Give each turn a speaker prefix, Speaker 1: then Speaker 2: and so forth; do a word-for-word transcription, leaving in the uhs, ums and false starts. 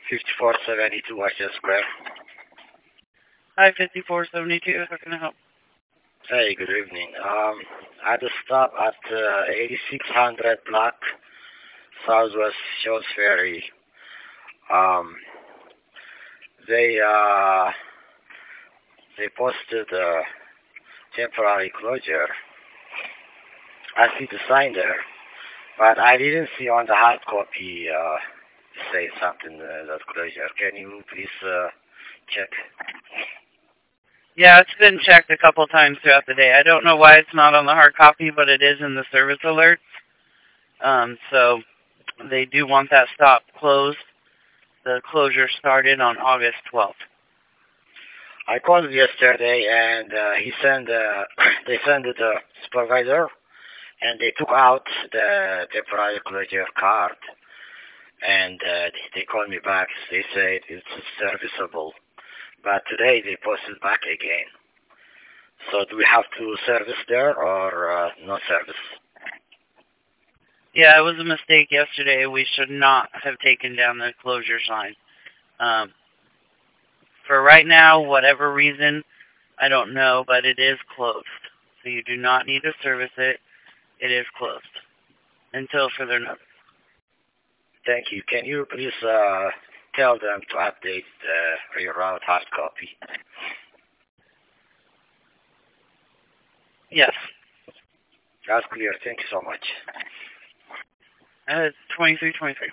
Speaker 1: fifty-four seventy-two Washington Square.
Speaker 2: Hi, fifty-four seventy-two. How can I help?
Speaker 1: Hey, good evening. Um, I had a stop at uh, eighty-six hundred Block, Southwest Shores Ferry. Um, they uh, they posted a temporary closure. I see the sign there, but I didn't see on the hard copy uh, say something uh, that closure. Can you please uh, check?
Speaker 2: Yeah, it's been checked a couple times throughout the day. I don't know why it's not on the hard copy, but it is in the service alerts. Um, so they do want that stop closed. The closure started on August twelfth.
Speaker 1: I called yesterday, and uh, he sent uh, they sent the supervisor, and they took out the temporary closure card, and uh, they called me back. They said it's serviceable, but today they posted back again. So do we have to service there or uh, no service?
Speaker 2: Yeah, it was a mistake yesterday. We should not have taken down the closure sign. Um, for right now, whatever reason, I don't know, but it is closed. So you do not need to service it. It is closed until further notice.
Speaker 1: Thank you. Can you please uh, tell them to update the reroute hard copy?
Speaker 2: Yes.
Speaker 1: That's clear. Thank you so much.
Speaker 2: Uh, twenty-three twenty-three.